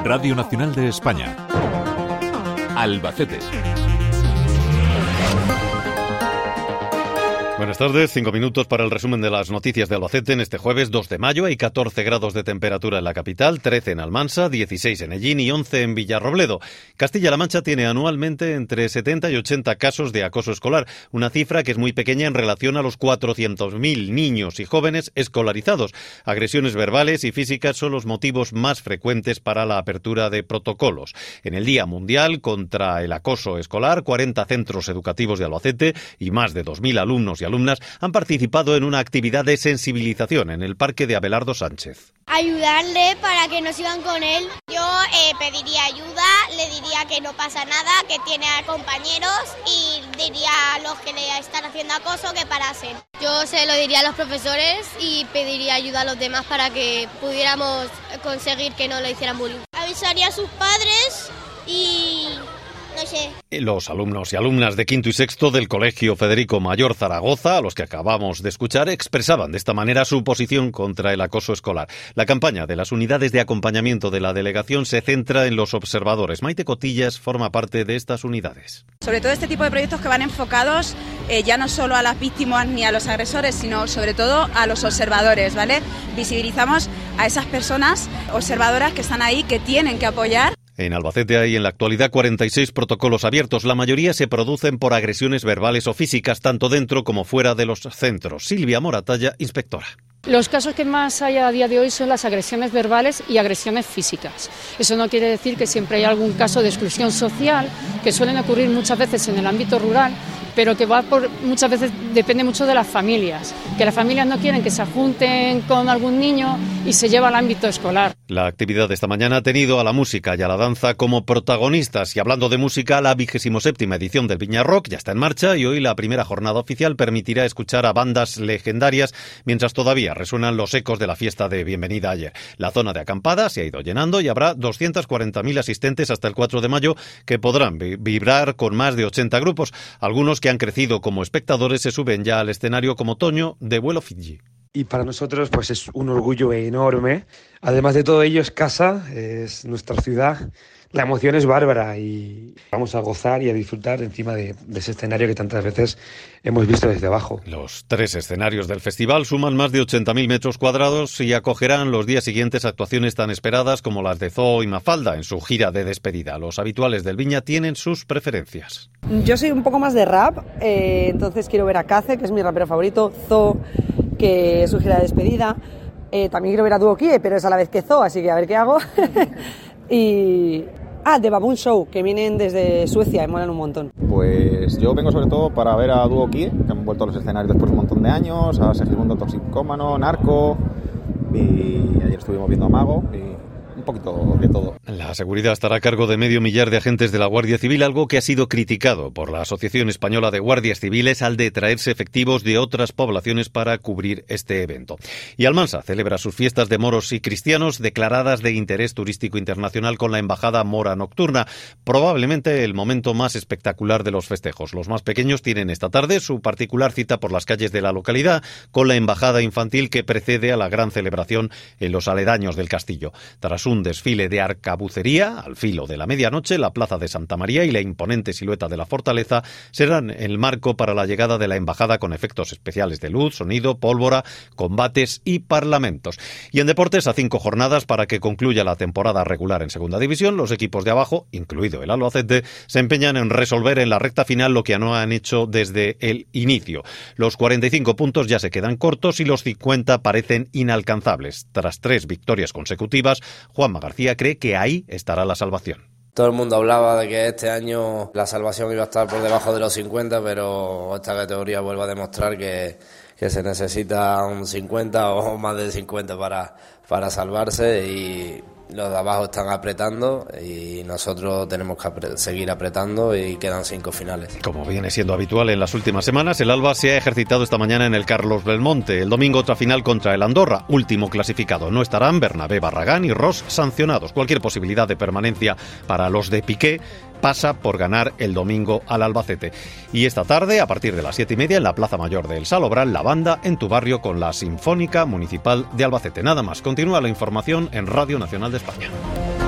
Radio Nacional de España. Albacete. Buenas tardes, 5 minutos para el resumen de las noticias de Albacete en este jueves 2 de mayo. Hay 14 grados de temperatura en la capital, 13 en Almansa, 16 en Ellín y 11 en Villarrobledo. Castilla-La Mancha tiene anualmente entre 70 y 80 casos de acoso escolar, una cifra que es muy pequeña en relación a los 400.000 niños y jóvenes escolarizados. Agresiones verbales y físicas son los motivos más frecuentes para la apertura de protocolos. En el Día Mundial contra el Acoso Escolar, 40 centros educativos de Albacete y más de 2.000 alumnos y alumnas han participado en una actividad de sensibilización en el Parque de Abelardo Sánchez. Ayudarle para que no sigan con él. Yo pediría ayuda, le diría que no pasa nada, que tiene compañeros y diría a los que le están haciendo acoso que parasen. Yo se lo diría a los profesores y pediría ayuda a los demás para que pudiéramos conseguir que no le hicieran bullying. Avisaría a sus padres y... no sé. Los alumnos y alumnas de quinto y sexto del Colegio Federico Mayor Zaragoza, a los que acabamos de escuchar, expresaban de esta manera su posición contra el acoso escolar. La campaña de las unidades de acompañamiento de la delegación se centra en los observadores. Maite Cotillas forma parte de estas unidades. Sobre todo este tipo de proyectos que van enfocados ya no solo a las víctimas ni a los agresores, sino sobre todo a los observadores, ¿vale? Visibilizamos a esas personas observadoras que están ahí, que tienen que apoyar. En Albacete hay en la actualidad 46 protocolos abiertos. La mayoría se producen por agresiones verbales o físicas, tanto dentro como fuera de los centros. Silvia Moratalla, inspectora. Los casos que más hay a día de hoy son las agresiones verbales y agresiones físicas. Eso no quiere decir que siempre hay algún caso de exclusión social, que suelen ocurrir muchas veces en el ámbito rural, pero que muchas veces depende mucho de las familias, que las familias no quieren que se junten con algún niño y se lleva al ámbito escolar. La actividad de esta mañana ha tenido a la música y a la danza como protagonistas. Y hablando de música, la 27ª edición del Viña Rock ya está en marcha y hoy la primera jornada oficial permitirá escuchar a bandas legendarias mientras todavía resuenan los ecos de la fiesta de bienvenida ayer. La zona de acampada se ha ido llenando y habrá 240.000 asistentes hasta el 4 de mayo que podrán vibrar con más de 80 grupos. Algunos que han crecido como espectadores se suben ya al escenario como Toño de Vuelo Fiji. Y para nosotros pues es un orgullo enorme. Además de todo ello es casa, es nuestra ciudad. La emoción es bárbara y vamos a gozar y a disfrutar encima de ese escenario que tantas veces hemos visto desde abajo. Los 3 escenarios del festival suman más de 80.000 metros cuadrados y acogerán los días siguientes actuaciones tan esperadas como las de Zoo y Mafalda en su gira de despedida. Los habituales del Viña tienen sus preferencias. Yo soy un poco más de rap, entonces quiero ver a Kaze, que es mi rapero favorito, Zoo, que es su gira de despedida. También quiero ver a Duo Kie, pero es a la vez que Zoo, así que a ver qué hago. Y... The Baboon Show, que vienen desde Suecia y molan un montón. Pues yo vengo sobre todo para ver a Duo Kie, que han vuelto a los escenarios después de un montón de años, a Segismundo Toxicómano, Narco, y ayer estuvimos viendo a Mago, y un poquito de todo. La seguridad estará a cargo de 500.000 de agentes de la Guardia Civil, algo que ha sido criticado por la Asociación Española de Guardias Civiles al de traerse efectivos de otras poblaciones para cubrir este evento. Y Almansa celebra sus fiestas de moros y cristianos declaradas de interés turístico internacional con la Embajada Mora Nocturna, probablemente el momento más espectacular de los festejos. Los más pequeños tienen esta tarde su particular cita por las calles de la localidad con la Embajada Infantil que precede a la gran celebración en los aledaños del castillo. Tras un desfile de arcabucería, al filo de la medianoche, la Plaza de Santa María y la imponente silueta de la fortaleza serán el marco para la llegada de la embajada con efectos especiales de luz, sonido, pólvora, combates y parlamentos. Y en deportes, a 5 jornadas para que concluya la temporada regular en Segunda División, los equipos de abajo, incluido el Albacete, se empeñan en resolver en la recta final lo que no han hecho desde el inicio. Los 45 puntos ya se quedan cortos y los 50 parecen inalcanzables. Tras 3 victorias consecutivas, Juanma García cree que ahí estará la salvación. Todo el mundo hablaba de que este año la salvación iba a estar por debajo de los 50, pero esta categoría vuelve a demostrar que se necesita un 50 o más de 50 para salvarse, y los de abajo están apretando y nosotros tenemos que seguir apretando, y quedan 5 finales. Como viene siendo habitual en las últimas semanas, el Alba se ha ejercitado esta mañana en el Carlos Belmonte. El domingo otra final contra el Andorra, último clasificado. No estarán Bernabé Barragán y Ross sancionados. Cualquier posibilidad de permanencia para los de Piqué pasa por ganar el domingo al Albacete. Y esta tarde, a partir de las 7:30, en la Plaza Mayor del Salobral, la banda En tu barrio con la Sinfónica Municipal de Albacete. Nada más. Continúa la información en Radio Nacional de España.